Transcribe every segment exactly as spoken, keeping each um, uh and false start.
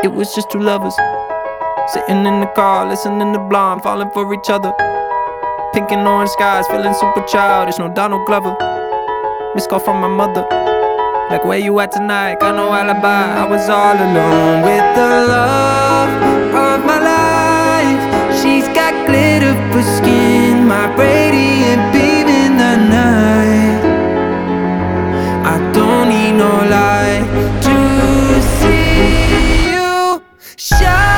It was just two lovers sitting in the car, listening to Blonde, falling for each other. Pink and orange skies, feeling super childish. No Donald Glover. Missed call from my mother, like, where you at tonight? Got no alibi. I was all alone with the love of my life. She's got glitter for skin, my radiant beam in the night. I don't need no light to see you shine.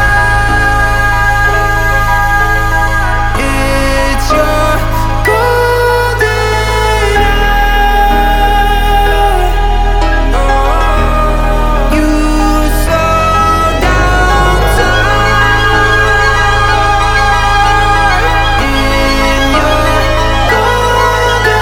It's your golden hour. Oh, you slow down time in your golden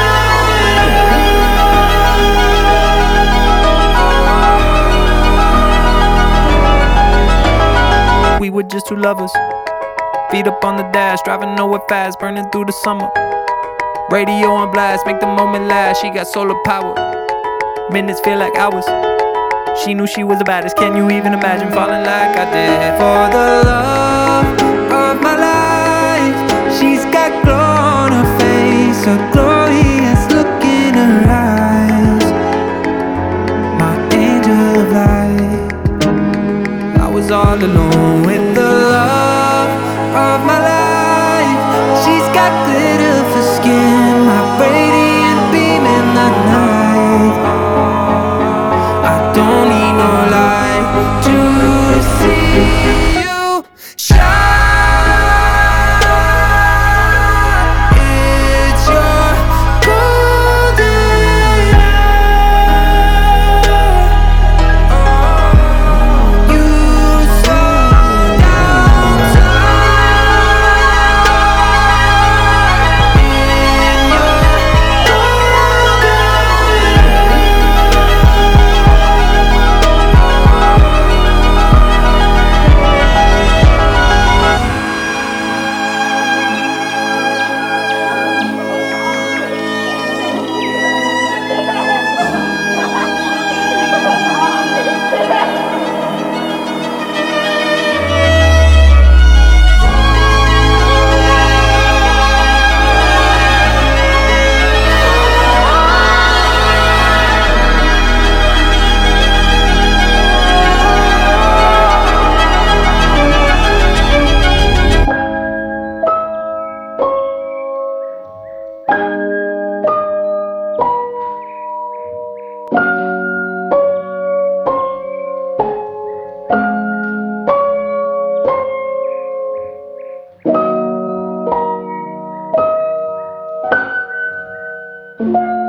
hour. We were just two lovers, feet up on the dash, driving nowhere fast, burning through the summer. Radio on blast, make the moment last. She got solar power, minutes feel like hours. She knew she was the baddest. Can you even imagine falling like I did? For the love of my life, she's got glow on her face, a glorious look in her eyes. My angel of light. I was all alone with the love of my life. She's got glitter for skin, my radiant beam in the night. I don't need no light to see you shine. It's your golden hour. Oh, you slow down time in your Thank you.